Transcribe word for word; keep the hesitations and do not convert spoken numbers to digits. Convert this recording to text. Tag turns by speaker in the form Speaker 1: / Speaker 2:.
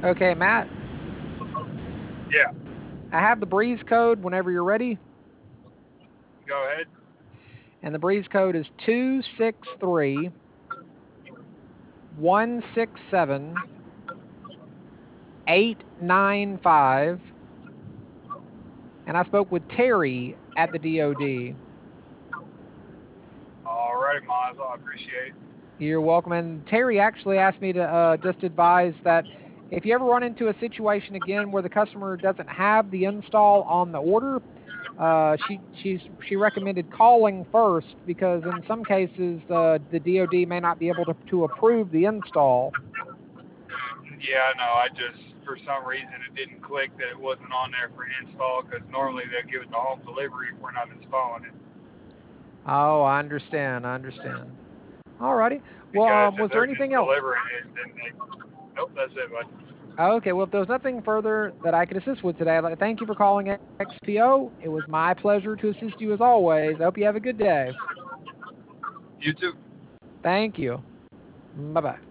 Speaker 1: Okay, Matt,
Speaker 2: Yeah,
Speaker 1: I have the breeze code whenever you're ready.
Speaker 2: go ahead.
Speaker 1: And the breeze code is two six three one six seven eight nine five. And I spoke with Terry at the D O D.
Speaker 2: All right, Miles, I appreciate it.
Speaker 1: You're welcome. And Terry actually asked me to uh, just advise that if you ever run into a situation again where the customer doesn't have the install on the order, uh, she she's she recommended calling first because in some cases uh, the D O D may not be able to, to approve the install.
Speaker 2: Yeah, I know. I just, for some reason, it didn't click that it wasn't on there for install because normally they'll give it to home delivery if we're not installing it.
Speaker 1: Oh, I understand. I understand. Alrighty. Well,
Speaker 2: Because
Speaker 1: um,
Speaker 2: if
Speaker 1: was there
Speaker 2: they're
Speaker 1: anything
Speaker 2: just
Speaker 1: else?
Speaker 2: delivering it, then they, nope, that's it, bud.
Speaker 1: Okay. Well, if there was nothing further that I could assist with today, I'd like to thank you for calling X P O. It was my pleasure to assist you as always. I hope you have a good day.
Speaker 2: You too.
Speaker 1: Thank you. Bye bye.